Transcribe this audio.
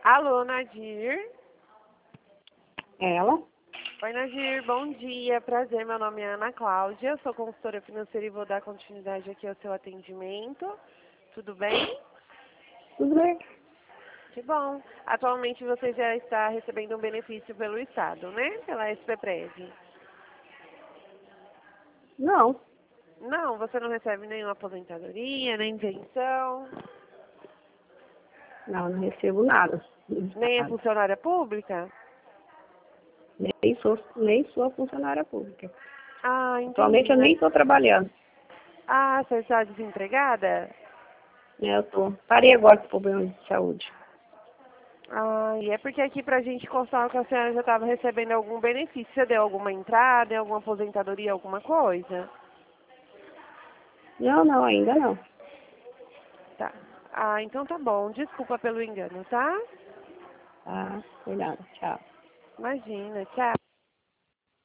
Alô, Nadir. Ela? Oi, Nadir, bom dia. Prazer, meu nome é Ana Cláudia, sou consultora financeira e vou dar continuidade aqui ao seu atendimento. Tudo bem? Tudo bem? Que bom. Atualmente você já está recebendo um benefício pelo Estado, né? Pela SPPREV. Não, Não, você não recebe nenhuma aposentadoria, nem pensão, não recebo nada. nem é funcionária pública? Nem sou funcionária pública. Ah, Atualmente entendi, eu né? nem estou trabalhando. Ah, você está desempregada? Parei agora com problema de saúde. Ah, e é porque aqui pra gente constar que a senhora já estava recebendo algum benefício. Você deu alguma entrada, em alguma aposentadoria, alguma coisa? Não, ainda não. Tá. Ah, então tá bom. Desculpa pelo engano, tá? Tá, foi nada. Tchau. Imagina. Tchau.